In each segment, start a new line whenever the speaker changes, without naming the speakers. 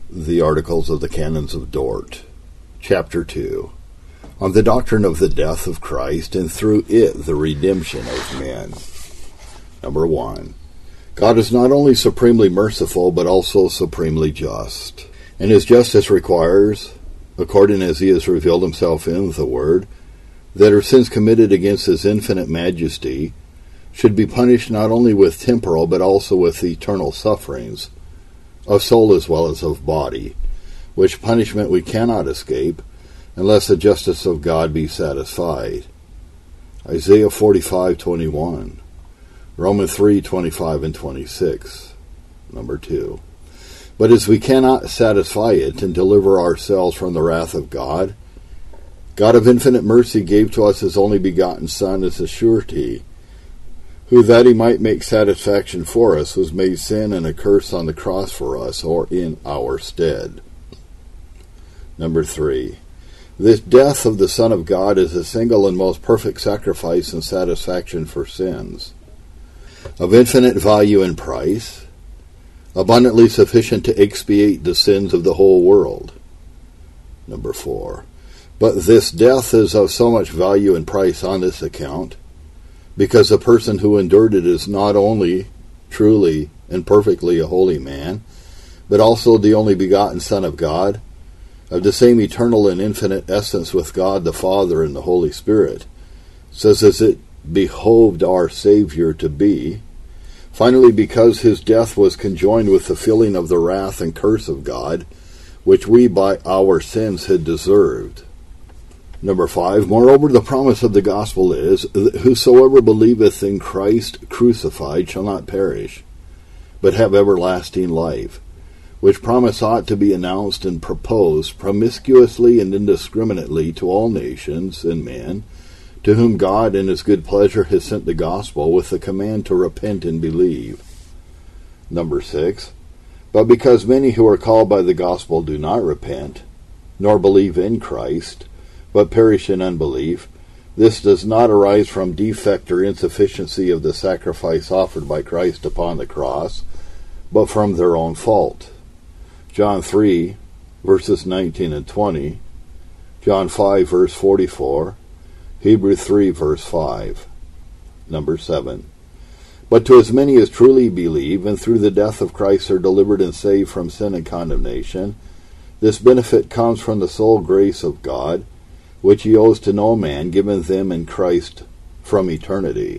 The Articles of the Canons of Dort, Chapter 2, on the doctrine of the death of Christ and through it the redemption of men. Number 1. God is not only supremely merciful, but also supremely just. And his justice requires, according as he has revealed himself in the Word, that our sins committed against his infinite majesty should be punished not only with temporal, but also with eternal sufferings, of soul as well as of body, which punishment we cannot escape, unless the justice of God be satisfied. Isaiah 45:21, Romans 3:25 and 26. Number 2. But as we cannot satisfy it and deliver ourselves from the wrath of God, God of infinite mercy gave to us his only begotten Son as a surety, who that he might make satisfaction for us was made sin and a curse on the cross for us, or in our stead. Number 3. This death of the Son of God is a single and most perfect sacrifice and satisfaction for sins, of infinite value and price, abundantly sufficient to expiate the sins of the whole world. Number 4. But this death is of so much value and price on this account, because the person who endured it is not only truly and perfectly a holy man, but also the only begotten Son of God, of the same eternal and infinite essence with God the Father and the Holy Spirit, says as it behoved our Savior to be. Finally, because his death was conjoined with the feeling of the wrath and curse of God, which we by our sins had deserved. Number 5, moreover, the promise of the gospel is, that whosoever believeth in Christ crucified shall not perish, but have everlasting life, which promise ought to be announced and proposed promiscuously and indiscriminately to all nations and men, to whom God in his good pleasure has sent the gospel with the command to repent and believe. Number 6, but because many who are called by the gospel do not repent, nor believe in Christ, but perish in unbelief, this does not arise from defect or insufficiency of the sacrifice offered by Christ upon the cross, but from their own fault. John 3, verses 19 and 20, John 5, verse 44, Hebrews 3, verse 5. Number 7. But to as many as truly believe, and through the death of Christ are delivered and saved from sin and condemnation, this benefit comes from the sole grace of God, which he owes to no man, given them in Christ from eternity.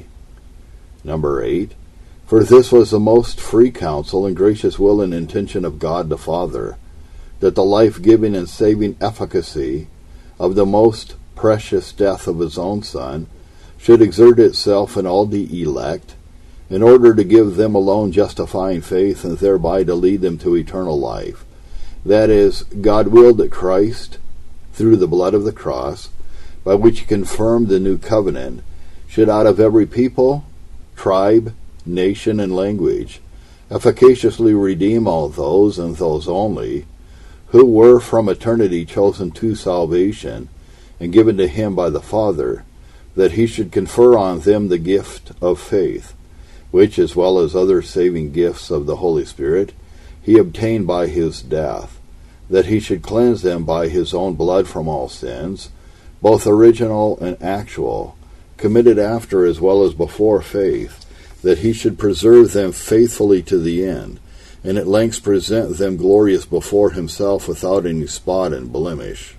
Number 8. For this was the most free counsel and gracious will and intention of God the Father, that the life-giving and saving efficacy of the most precious death of his own Son should exert itself in all the elect, in order to give them alone justifying faith and thereby to lead them to eternal life. That is, God willed that Christ, through the blood of the cross, by which he confirmed the new covenant, should out of every people, tribe, nation, and language efficaciously redeem all those, and those only, who were from eternity chosen to salvation, and given to him by the Father, that he should confer on them the gift of faith, which, as well as other saving gifts of the Holy Spirit, he obtained by his death, that he should cleanse them by his own blood from all sins, both original and actual, committed after as well as before faith, that he should preserve them faithfully to the end, and at length present them glorious before himself without any spot and blemish.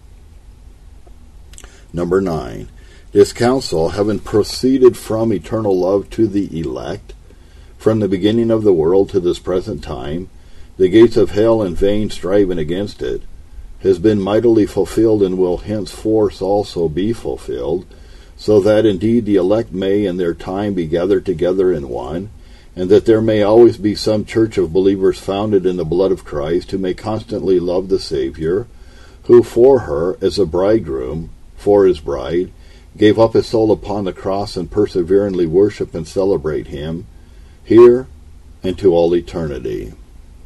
Number 9. This counsel, having proceeded from eternal love to the elect, from the beginning of the world to this present time, the gates of hell in vain striving against it, has been mightily fulfilled and will henceforth also be fulfilled, so that indeed the elect may in their time be gathered together in one, and that there may always be some church of believers founded in the blood of Christ, who may constantly love the Savior, who for her, as a bridegroom, for his bride, gave up his soul upon the cross, and perseveringly worship and celebrate him, here and to all eternity.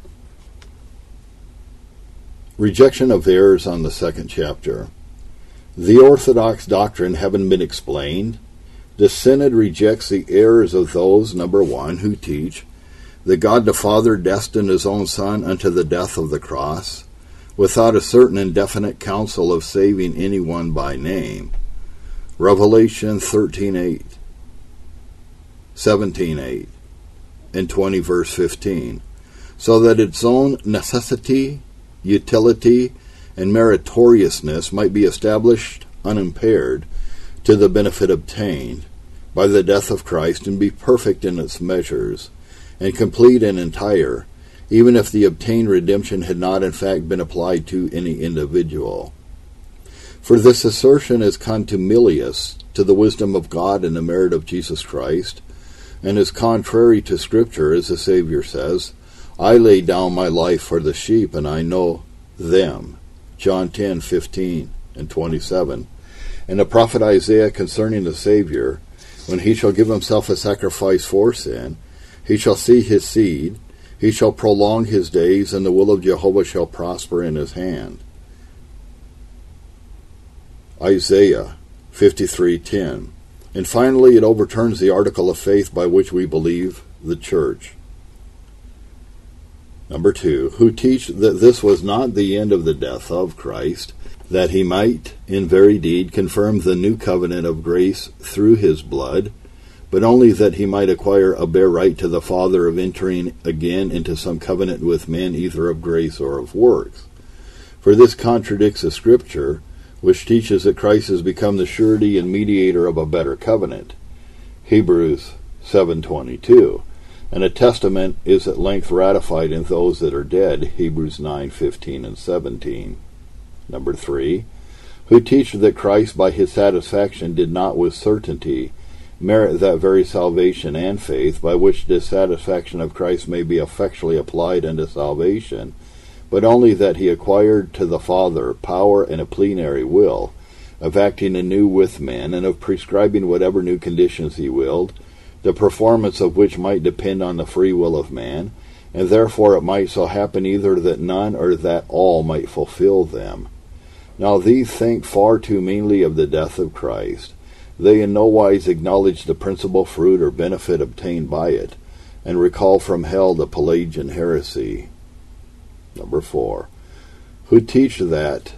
Rejection of errors on the second chapter. The orthodox doctrine having been explained, the Synod rejects the errors of those, number 1, who teach that God the Father destined his own Son unto the death of the cross, without a certain and definite counsel of saving anyone by name. Revelation 13:8, 17:8, and 20 verse 15, so that its own necessity, utility, and meritoriousness might be established unimpaired to the benefit obtained by the death of Christ, and be perfect in its measures, and complete and entire, even if the obtained redemption had not in fact been applied to any individual. For this assertion is contumelious to the wisdom of God and the merit of Jesus Christ, and is contrary to Scripture, as the Savior says, I lay down my life for the sheep, and I know them. John 10:15 and 27. And the prophet Isaiah concerning the Savior, when he shall give himself a sacrifice for sin, he shall see his seed, he shall prolong his days, and the will of Jehovah shall prosper in his hand. Isaiah 53:10. And finally, it overturns the article of faith by which we believe the church. Number 2, who teach that this was not the end of the death of Christ, that he might in very deed confirm the new covenant of grace through his blood, but only that he might acquire a bare right to the Father of entering again into some covenant with men, either of grace or of works. For this contradicts the Scripture, which teaches that Christ has become the surety and mediator of a better covenant. Hebrews 7:22. And a testament is at length ratified in those that are dead. Hebrews 9:15 and 17. Number 3, who teach that Christ by his satisfaction did not with certainty merit that very salvation and faith, by which this satisfaction of Christ may be effectually applied unto salvation, but only that he acquired to the Father power and a plenary will, of acting anew with men, and of prescribing whatever new conditions he willed, the performance of which might depend on the free will of man, and therefore it might so happen either that none or that all might fulfill them. Now these think far too meanly of the death of Christ. They in no wise acknowledge the principal fruit or benefit obtained by it, and recall from hell the Pelagian heresy. Number 4, who teach that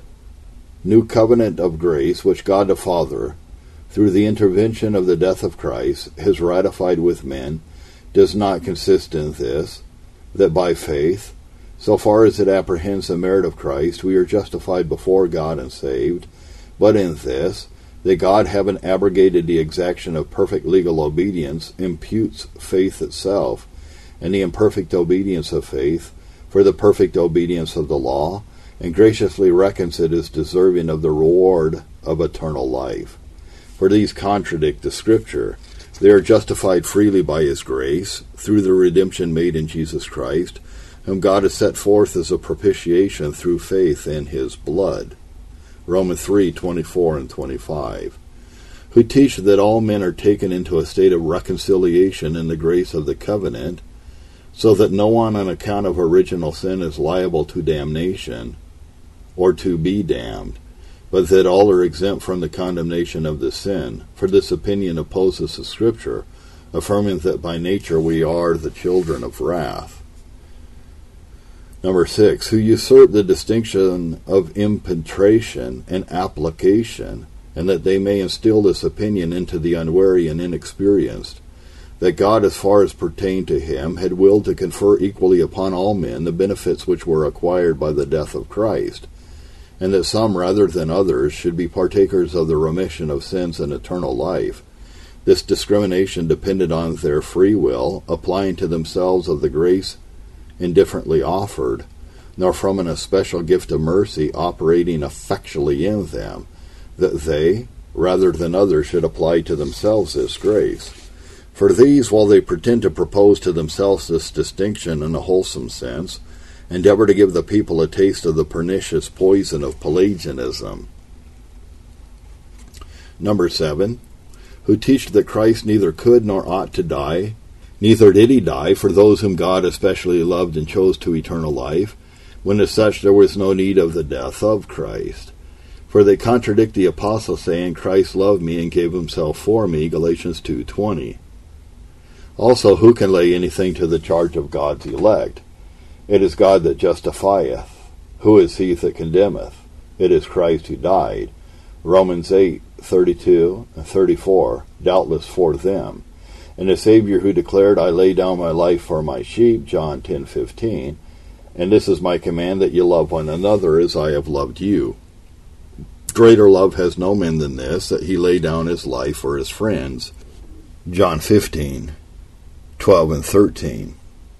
new covenant of grace which God the Father, through the intervention of the death of Christ, has ratified with men, does not consist in this, that by faith, so far as it apprehends the merit of Christ, we are justified before God and saved, but in this, that God, having abrogated the exaction of perfect legal obedience, imputes faith itself, and the imperfect obedience of faith, for the perfect obedience of the law, and graciously reckons it as deserving of the reward of eternal life. For these contradict the Scripture. They are justified freely by his grace, through the redemption made in Jesus Christ, whom God has set forth as a propitiation through faith in his blood. Romans 3:24 and 25. Who teach that all men are taken into a state of reconciliation in the grace of the covenant, so that no one on account of original sin is liable to damnation, or to be damned, but that all are exempt from the condemnation of the sin. For this opinion opposes the Scripture, affirming that by nature we are the children of wrath. Number 6, who usurp the distinction of impetration and application, and that they may instill this opinion into the unwary and inexperienced, that God, as far as pertained to him, had willed to confer equally upon all men the benefits which were acquired by the death of Christ, and that some rather than others should be partakers of the remission of sins and eternal life. This discrimination depended on their free will, applying to themselves of the grace indifferently offered, nor from an especial gift of mercy operating effectually in them, that they, rather than others, should apply to themselves this grace. For these, while they pretend to propose to themselves this distinction in a wholesome sense, endeavor to give the people a taste of the pernicious poison of Pelagianism. Number 7, who teach that Christ neither could nor ought to die, neither did he die for those whom God especially loved and chose to eternal life, when as such there was no need of the death of Christ. For they contradict the apostle, saying, Christ loved me and gave himself for me, Galatians 2:20. Also, who can lay anything to the charge of God's elect? It is God that justifieth. Who is he that condemneth? It is Christ who died. Romans 8:32 and 34, doubtless for them. And the Savior who declared, I lay down my life for my sheep, John 10:15. And this is my command, that ye love one another as I have loved you. Greater love has no man than this, that he lay down his life for his friends. John 15:12 and 13.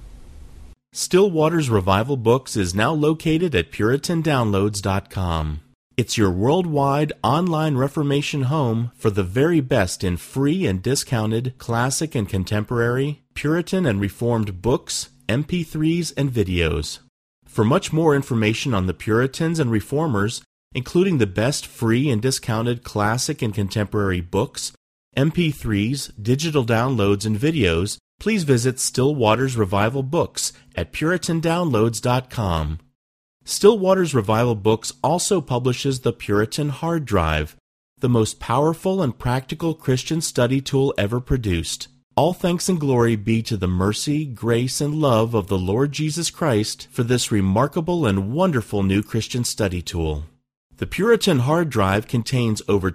Still Waters Revival Books is now located at PuritanDownloads.com. It's your worldwide online Reformation home for the very best in free and discounted classic and contemporary, Puritan and Reformed books, MP3s, and videos. For much more information on the Puritans and Reformers, including the best free and discounted classic and contemporary books, MP3s, digital downloads, and videos, please visit Still Waters Revival Books at PuritanDownloads.com. Still Waters Revival Books also publishes the Puritan Hard Drive, the most powerful and practical Christian study tool ever produced. All thanks and glory be to the mercy, grace, and love of the Lord Jesus Christ for this remarkable and wonderful new Christian study tool. The Puritan Hard Drive contains over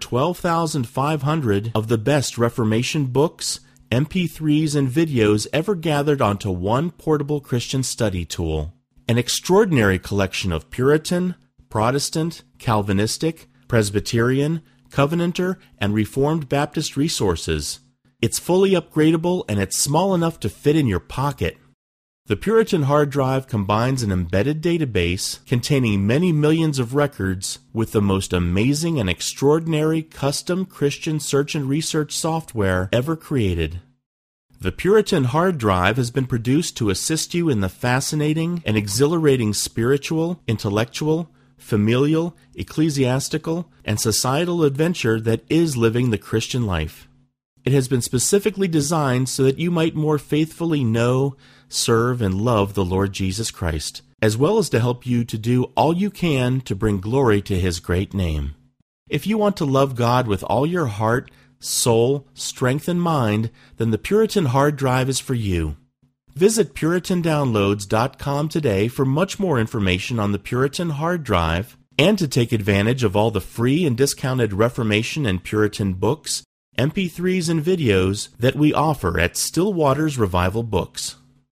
12,500 of the best Reformation books, MP3s, and videos ever gathered onto one portable Christian study tool. An extraordinary collection of Puritan, Protestant, Calvinistic, Presbyterian, Covenanter, and Reformed Baptist resources. It's fully upgradable and it's small enough to fit in your pocket. The Puritan Hard Drive combines an embedded database containing many millions of records with the most amazing and extraordinary custom Christian search and research software ever created. The Puritan Hard Drive has been produced to assist you in the fascinating and exhilarating spiritual, intellectual, familial, ecclesiastical, and societal adventure that is living the Christian life. It has been specifically designed so that you might more faithfully know, serve, and love the Lord Jesus Christ, as well as to help you to do all you can to bring glory to His great name. If you want to love God with all your heart, soul, strength, and mind, then the Puritan Hard Drive is for you. Visit PuritanDownloads.com today for much more information on the Puritan Hard Drive and to take advantage of all the free and discounted Reformation and Puritan books, MP3s, and videos that we offer at Still Waters Revival Books.